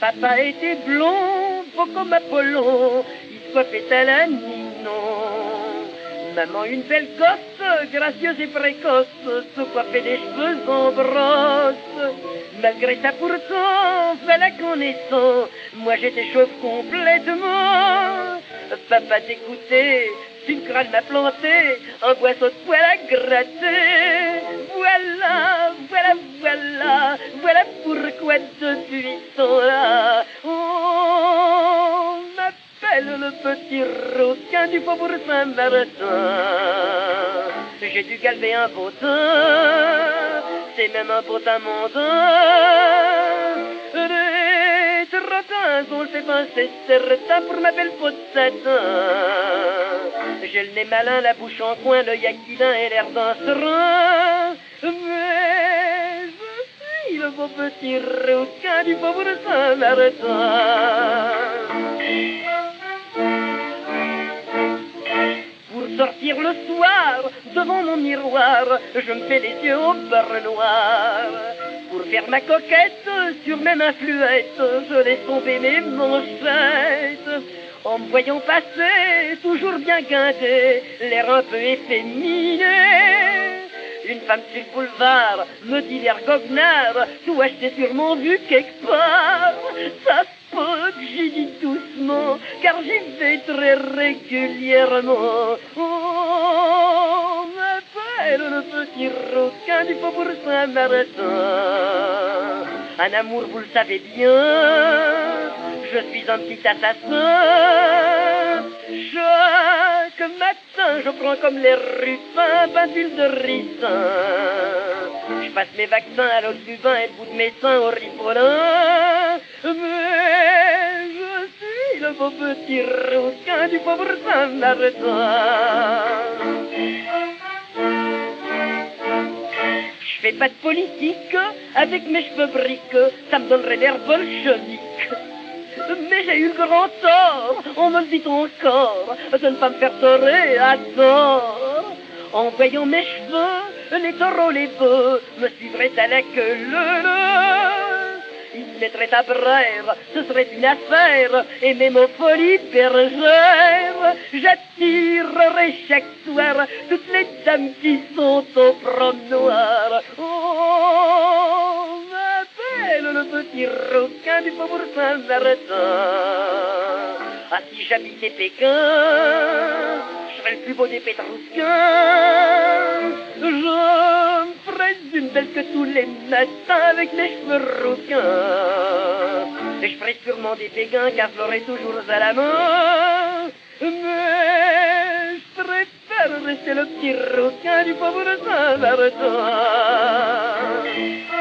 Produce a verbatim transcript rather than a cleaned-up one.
Papa était blond, beau comme Apollon, il se coiffait à la Ninon. Maman, une belle gosse, gracieuse et précoce, se coiffait des cheveux en brosse. Malgré ça pourtant, fallait connaissant, moi j'étais chauve complètement. Papa t'écoutait, une crâne m'a planté, un boisseau de poêle à gratter. Voilà, voilà, voilà, voilà pourquoi depuis ce temps-là, on m'appelle le petit requin du faubourg Saint-Martin. J'ai dû galber un beau teint, c'est même un beau teint mondain. Les trottins ont le fait pincer certain pour ma belle peau de satin. J'ai le nez malin, la bouche en coin, l'œil aquilin et l'air d'un serein. Mais je suis le beau petit requin du faubourg Saint-Martin. Pour sortir le soir, devant mon miroir, je me fais les yeux au beurre noir. Pour faire ma coquette, sur mes mains fluettes, je laisse tomber mes manchettes. En me voyant passer, toujours bien guindé, l'air un peu efféminé. Une femme sur le boulevard me dit l'air goguenard, tout acheté sûrement vu quelque part. Ça se peut que j'y dis doucement, car j'y vais très régulièrement. On m'appelle le petit requin du faubourg Saint-Martin. Un amour, vous le savez bien, je suis un petit assassin. Chaque matin, je prends comme les rupins, peinture de ricin. Je passe mes vaccins à l'eau du vin et le bout de mes seins au ripolin. Mais je suis le beau petit requin du pauvre Saint-Martin. Je fais pas de politique, avec mes cheveux briques, ça me donnerait l'air bolchevique. Mais j'ai eu le grand tort, on me le dit encore, de ne pas me faire torer à tort. En voyant mes cheveux, les taureaux, les bœufs, me suivraient à la queue leu. Ils se mettraient à brère, ce serait une affaire, et même aux folies bergères, j'attirerai chaque soir toutes les dames qui sont au promenoir. Oh, m'appelle le petit requin du faubourg Saint-Martin. Ah, si j'habitais Pékin, je serais le plus beau des Pétrousquins. Je me ferais une belle que tous les matins avec les cheveux rouquins. Et je ferais sûrement des péguins car je l'aurais toujours à la main. Mais je préfère rester le petit requin du pauvre Saint-Martin.